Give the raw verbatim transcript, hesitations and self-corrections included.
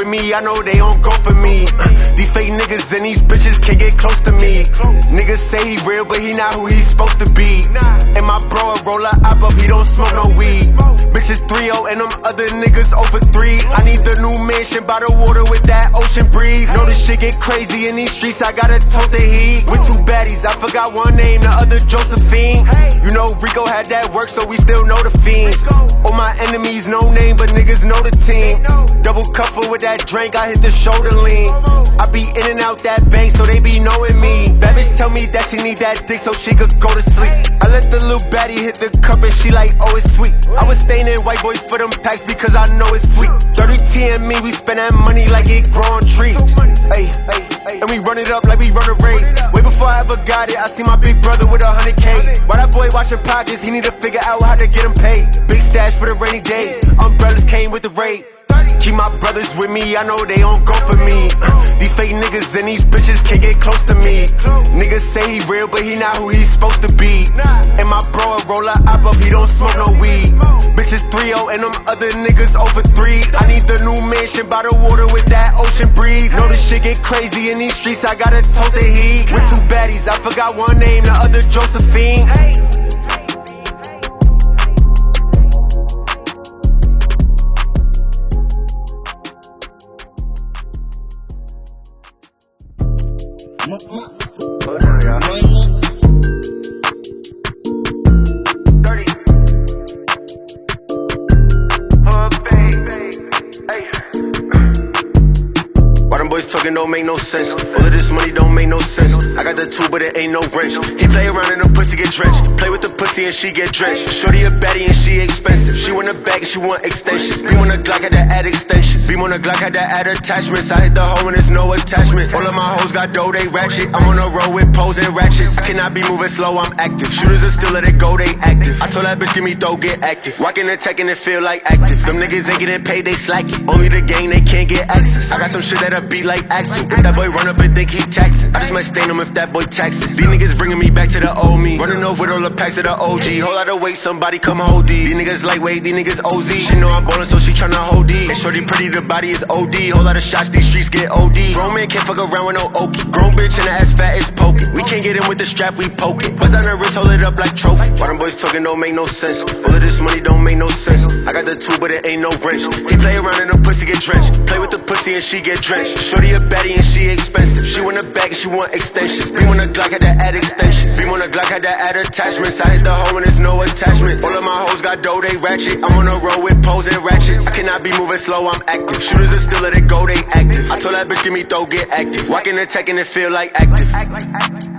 with me, I know they don't go for me. uh, These fake niggas and these bitches can't get close to me. Niggas say he real, but he not who he's supposed to be. And my bro a roller op up, he don't smoke no weed. Bitches three oh and them other niggas over three. I need the new mansion by the water with that ocean breeze. Know this shit get crazy in these streets, I gotta tote the heat. With two baddies, I forgot one name, the other Josephine. You know Rico had that work, so we still know the fiends. All my enemies, no name, but niggas know the team. Double cuffle with that drink, I hit the shoulder lean. I be in and out that bank, so they be knowing me. That bitch tell me that she need that dick so she could go to sleep. I let the little baddie hit the cup and she like, oh it's sweet. I was staying in white boys for them packs because I know it's sweet. thirty T and me, we spend that money like it grow on trees. Ay, ay, ay. And we run it up like we run a race. Way before I ever got it, I see my big brother with a hundred K. Why that boy watching pockets, he need to figure out how to get him paid. Big stash for the rainy days, umbrellas came with the raid. Keep my brothers with me, I know they don't go for me. uh, These fake niggas and these bitches can't get close to me. Niggas say he real, but he not who he's supposed to be. And my bro a roller op up, he don't smoke no weed. Bitches three oh and them other niggas over three. I need the new mansion by the water with that ocean breeze. Know this shit get crazy in these streets, I gotta tote the heat. With two baddies, I forgot one name, the other Josephine. Boys talking don't make no sense. All of this money don't make no sense. I got the two, but it ain't no wrench. He play around and the pussy get drenched. Play with the pussy and she get drenched. Shorty a baddie and she expensive. She want a bag and she want extensions. Beam on the Glock had to add extensions. Beam on the Glock had to add attachments. I hit the hoe and there's no attachment. All of my hoes got dough, they ratchet. I'm on the road with poles and ratchets. I cannot be moving slow, I'm active. Shooters are still let it go, they active. I told that bitch give me dough, get active. Walking and taking it feel like active. Them niggas ain't getting paid, they slacking. Only the gang, they can't get access. I got some shit that'll be like Axel. If that boy run up and think he taxing, I just might stain him if that boy taxing. These niggas bringing me back to the old me. Running off with all the packs of the O G. Whole lot of weight, somebody come hold these. These niggas lightweight, these niggas O Z. She know I'm ballin', so she tryna hold D. And shorty pretty, the body is O D. Whole lot of shots, these streets get O D. Grown man can't fuck around with no okie. Grown bitch and the ass fat is poking. We can't get in with the strap, we poke it. Bust down the wrist, hold it up like trophy. Why them boys talking don't make no sense. All of this money don't make no sense. I got the two, but it ain't no wrench. He play around and the pussy get drenched. Play with the pussy and she get drenched. Shorty a baddie and she expensive. She want a bag and she want extensions. Beam on the Glock had to add extensions. Beam on the Glock had to add attachments. I hit the hoe and there's no attachment. All of my hoes got dough, they ratchet. I'm on the road with poles and ratchets. I cannot be moving slow, I'm active. Shooters are still let it go, they active. I told that bitch give me dough, get active. Walking and taking it feel like active.